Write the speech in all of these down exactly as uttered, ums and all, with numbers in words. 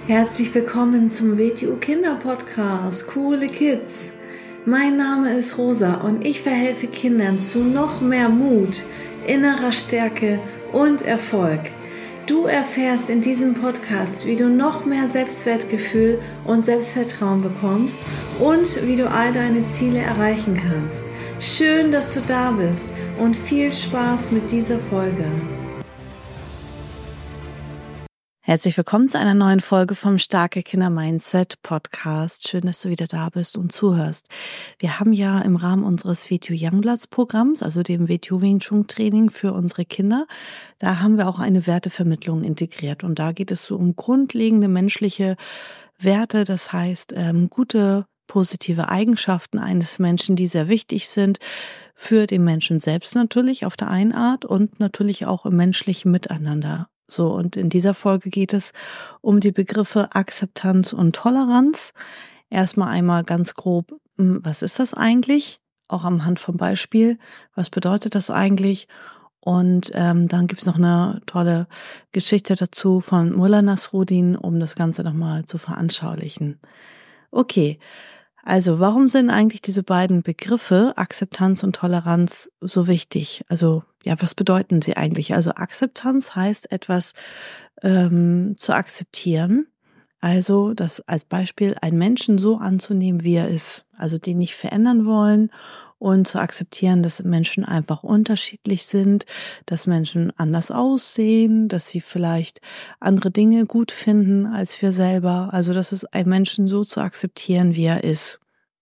Herzlich willkommen zum W T U Kinder Podcast, Coole Kids. Mein Name ist Rosa und ich verhelfe Kindern zu noch mehr Mut, innerer Stärke und Erfolg. Du erfährst in diesem Podcast, wie du noch mehr Selbstwertgefühl und Selbstvertrauen bekommst und wie du all deine Ziele erreichen kannst. Schön, dass du da bist und viel Spaß mit dieser Folge. Herzlich willkommen zu einer neuen Folge vom Starke Kinder Mindset Podcast. Schön, dass du wieder da bist und zuhörst. Wir haben ja im Rahmen unseres W T U Youngbloods Programms, also dem W T U Wing Chun Training für unsere Kinder, da haben wir auch eine Wertevermittlung integriert. Und da geht es so um grundlegende menschliche Werte, das heißt ähm, gute, positive Eigenschaften eines Menschen, die sehr wichtig sind für den Menschen selbst natürlich auf der einen Art und natürlich auch im menschlichen Miteinander. So, und in dieser Folge geht es um die Begriffe Akzeptanz und Toleranz. Erstmal einmal ganz grob, was ist das eigentlich? Auch am Hand vom Beispiel, was bedeutet das eigentlich? Und ähm, dann gibt's noch eine tolle Geschichte dazu von Mullah Nasruddin, um das Ganze nochmal zu veranschaulichen. Okay, also warum sind eigentlich diese beiden Begriffe Akzeptanz und Toleranz so wichtig? Also ja, was bedeuten sie eigentlich? Also Akzeptanz heißt etwas ähm, zu akzeptieren. Also das als Beispiel einen Menschen so anzunehmen, wie er ist. Also den nicht verändern wollen und zu akzeptieren, dass Menschen einfach unterschiedlich sind, dass Menschen anders aussehen, dass sie vielleicht andere Dinge gut finden als wir selber. Also das ist einen Menschen so zu akzeptieren, wie er ist.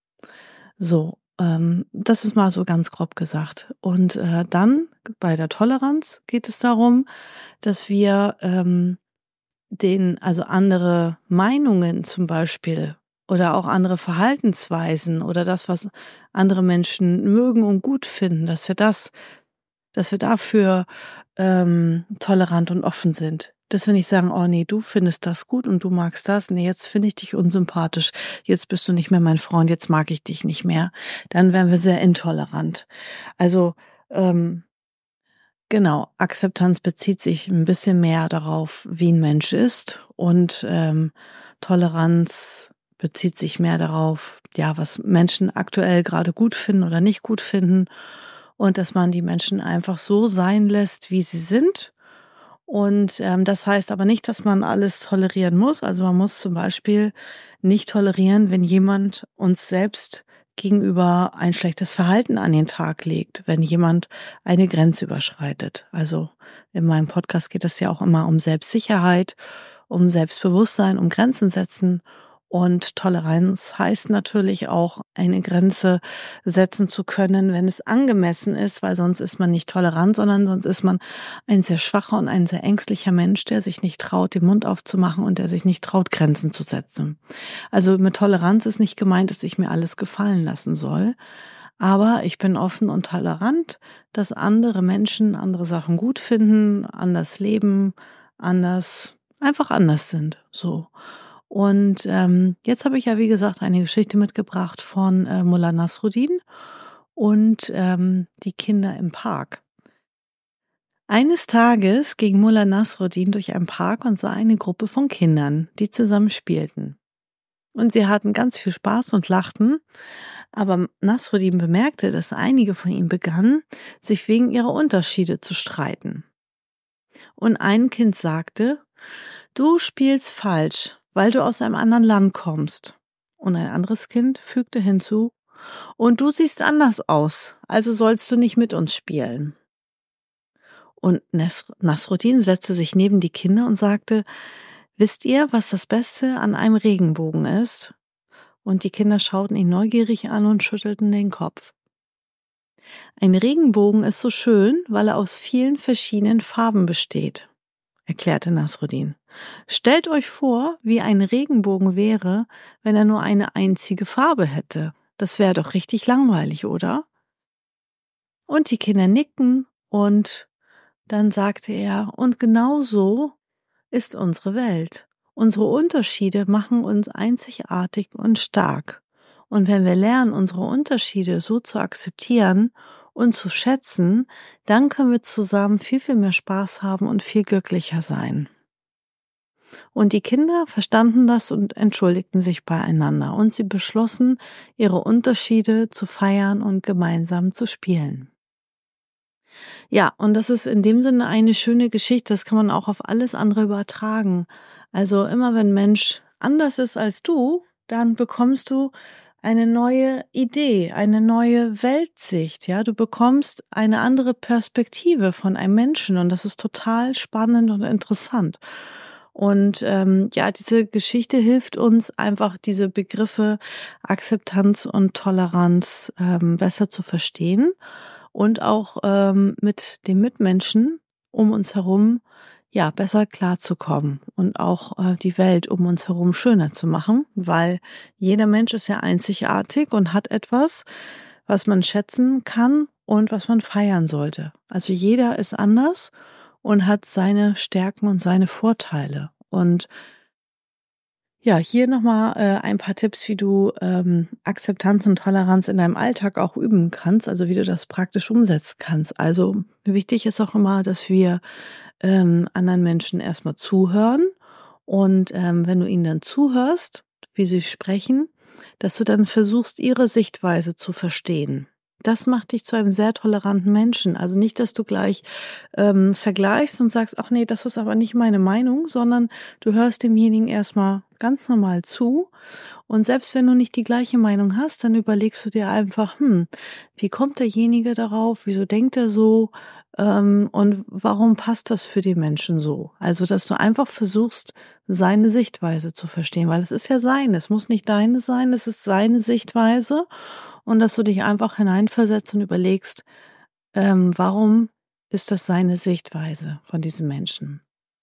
So, ähm, das ist mal so ganz grob gesagt. Und äh, dann bei der Toleranz geht es darum, dass wir ähm, den, also andere Meinungen zum Beispiel oder auch andere Verhaltensweisen oder das, was andere Menschen mögen und gut finden, dass wir das, dass wir dafür ähm, tolerant und offen sind. Dass wir nicht sagen, oh nee, du findest das gut und du magst das. Nee, jetzt finde ich dich unsympathisch. Jetzt bist du nicht mehr mein Freund, jetzt mag ich dich nicht mehr. Dann wären wir sehr intolerant. Also, ähm, genau, Akzeptanz bezieht sich ein bisschen mehr darauf, wie ein Mensch ist. Und ähm, Toleranz bezieht sich mehr darauf, ja, was Menschen aktuell gerade gut finden oder nicht gut finden. Und dass man die Menschen einfach so sein lässt, wie sie sind. Und ähm, das heißt aber nicht, dass man alles tolerieren muss. Also man muss zum Beispiel nicht tolerieren, wenn jemand uns selbst gegenüber ein schlechtes Verhalten an den Tag legt, wenn jemand eine Grenze überschreitet. Also in meinem Podcast geht es ja auch immer um Selbstsicherheit, um Selbstbewusstsein, um Grenzen setzen. Und Toleranz heißt natürlich auch, eine Grenze setzen zu können, wenn es angemessen ist, weil sonst ist man nicht tolerant, sondern sonst ist man ein sehr schwacher und ein sehr ängstlicher Mensch, der sich nicht traut, den Mund aufzumachen und der sich nicht traut, Grenzen zu setzen. Also mit Toleranz ist nicht gemeint, dass ich mir alles gefallen lassen soll, aber ich bin offen und tolerant, dass andere Menschen andere Sachen gut finden, anders leben, anders, einfach anders sind, so. Und ähm, jetzt habe ich ja, wie gesagt, eine Geschichte mitgebracht von äh, Mullah Nasruddin und ähm, die Kinder im Park. Eines Tages ging Mullah Nasruddin durch einen Park und sah eine Gruppe von Kindern, die zusammen spielten. Und sie hatten ganz viel Spaß und lachten, aber Nasruddin bemerkte, dass einige von ihnen begannen, sich wegen ihrer Unterschiede zu streiten. Und ein Kind sagte, du spielst falsch, weil du aus einem anderen Land kommst. Und ein anderes Kind fügte hinzu, und du siehst anders aus, also sollst du nicht mit uns spielen. Und Nasruddin setzte sich neben die Kinder und sagte, wisst ihr, was das Beste an einem Regenbogen ist? Und die Kinder schauten ihn neugierig an und schüttelten den Kopf. Ein Regenbogen ist so schön, weil er aus vielen verschiedenen Farben besteht, erklärte Nasruddin. Stellt euch vor, wie ein Regenbogen wäre, wenn er nur eine einzige Farbe hätte. Das wäre doch richtig langweilig, oder? Und die Kinder nickten und dann sagte er, und genau so ist unsere Welt. Unsere Unterschiede machen uns einzigartig und stark. Und wenn wir lernen, unsere Unterschiede so zu akzeptieren und zu schätzen, dann können wir zusammen viel, viel mehr Spaß haben und viel glücklicher sein. Und die Kinder verstanden das und entschuldigten sich beieinander. Und sie beschlossen, ihre Unterschiede zu feiern und gemeinsam zu spielen. Ja, und das ist in dem Sinne eine schöne Geschichte. Das kann man auch auf alles andere übertragen. Also immer wenn ein Mensch anders ist als du, dann bekommst du eine neue Idee, eine neue Weltsicht. Ja, du bekommst eine andere Perspektive von einem Menschen und das ist total spannend und interessant. Und ähm, ja, diese Geschichte hilft uns einfach, diese Begriffe Akzeptanz und Toleranz ähm, besser zu verstehen und auch ähm, mit den Mitmenschen um uns herum ja besser klarzukommen und auch äh, die Welt um uns herum schöner zu machen, weil jeder Mensch ist ja einzigartig und hat etwas, was man schätzen kann und was man feiern sollte. Also jeder ist anders und hat seine Stärken und seine Vorteile. Und ja, hier nochmal äh, ein paar Tipps, wie du ähm, Akzeptanz und Toleranz in deinem Alltag auch üben kannst, also wie du das praktisch umsetzen kannst. Also wichtig ist auch immer, dass wir ähm, anderen Menschen erstmal zuhören und ähm, wenn du ihnen dann zuhörst, wie sie sprechen, dass du dann versuchst, ihre Sichtweise zu verstehen. Das macht dich zu einem sehr toleranten Menschen. Also nicht, dass du gleich ähm, vergleichst und sagst, ach nee, das ist aber nicht meine Meinung, sondern du hörst demjenigen erstmal ganz normal zu. Und selbst wenn du nicht die gleiche Meinung hast, dann überlegst du dir einfach, hm, wie kommt derjenige darauf? Wieso denkt er so? Ähm, und warum passt das für die Menschen so? Also, dass du einfach versuchst, seine Sichtweise zu verstehen, weil es ist ja seine, es muss nicht deine sein, es ist seine Sichtweise. Und dass du dich einfach hineinversetzt und überlegst, ähm, warum ist das seine Sichtweise von diesem Menschen?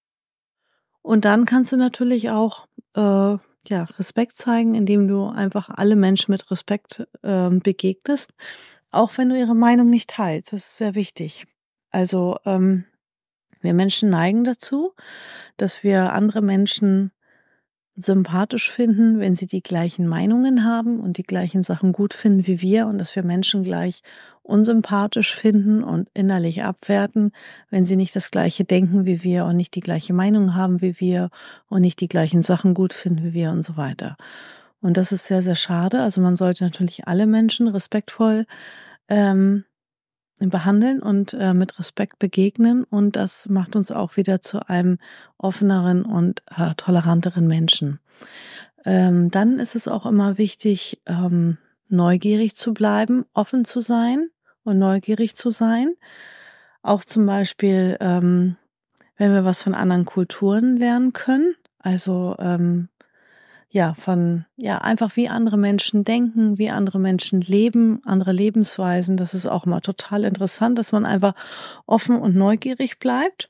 Und dann kannst du natürlich auch äh, ja Respekt zeigen, indem du einfach alle Menschen mit Respekt äh, begegnest, auch wenn du ihre Meinung nicht teilst. Das ist sehr wichtig. Also ähm, wir Menschen neigen dazu, dass wir andere Menschen sympathisch finden, wenn sie die gleichen Meinungen haben und die gleichen Sachen gut finden wie wir und dass wir Menschen gleich unsympathisch finden und innerlich abwerten, wenn sie nicht das gleiche denken wie wir und nicht die gleiche Meinung haben wie wir und nicht die gleichen Sachen gut finden wie wir und so weiter. Und das ist sehr, sehr schade. Also man sollte natürlich alle Menschen respektvoll ähm, behandeln und äh, mit Respekt begegnen und das macht uns auch wieder zu einem offeneren und äh, toleranteren Menschen. Ähm, dann ist es auch immer wichtig, ähm, neugierig zu bleiben, offen zu sein und neugierig zu sein. Auch zum Beispiel, ähm, wenn wir was von anderen Kulturen lernen können, also ähm, ja, von, ja, einfach wie andere Menschen denken, wie andere Menschen leben, andere Lebensweisen. Das ist auch mal total interessant, dass man einfach offen und neugierig bleibt.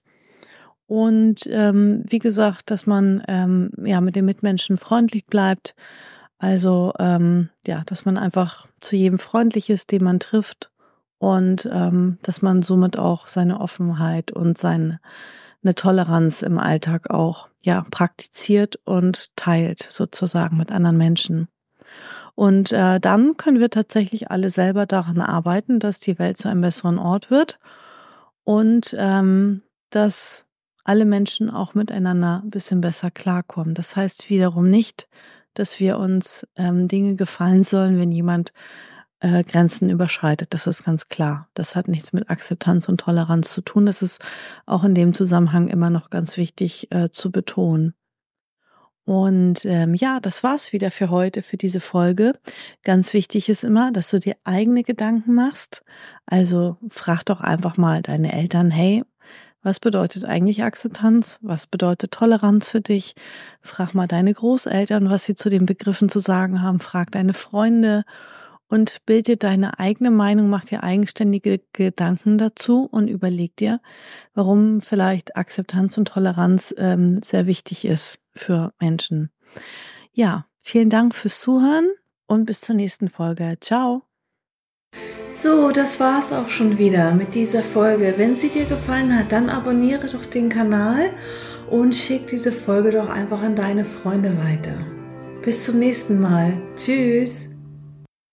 Und ähm, wie gesagt, dass man ähm, ja mit den Mitmenschen freundlich bleibt. Also ähm, ja, dass man einfach zu jedem freundlich ist, den man trifft. Und ähm, dass man somit auch seine Offenheit und seine eine Toleranz im Alltag auch ja praktiziert und teilt sozusagen mit anderen Menschen. Und äh, dann können wir tatsächlich alle selber daran arbeiten, dass die Welt zu einem besseren Ort wird und ähm, dass alle Menschen auch miteinander ein bisschen besser klarkommen. Das heißt wiederum nicht, dass wir uns ähm, Dinge gefallen sollen, wenn jemand äh, Grenzen überschreitet. Das ist ganz klar. Das hat nichts mit Akzeptanz und Toleranz zu tun. Das ist auch in dem Zusammenhang immer noch ganz wichtig äh, zu betonen. Und ähm, ja, das war's wieder für heute, für diese Folge. Ganz wichtig ist immer, dass du dir eigene Gedanken machst. Also frag doch einfach mal deine Eltern, hey, was bedeutet eigentlich Akzeptanz? Was bedeutet Toleranz für dich? Frag mal deine Großeltern, was sie zu den Begriffen zu sagen haben. Frag deine Freunde und bild dir deine eigene Meinung, mach dir eigenständige Gedanken dazu und überleg dir, warum vielleicht Akzeptanz und Toleranz ähm, sehr wichtig ist für Menschen. Ja, vielen Dank fürs Zuhören und bis zur nächsten Folge. Ciao! So, das war's auch schon wieder mit dieser Folge. Wenn sie dir gefallen hat, dann abonniere doch den Kanal und schick diese Folge doch einfach an deine Freunde weiter. Bis zum nächsten Mal. Tschüss!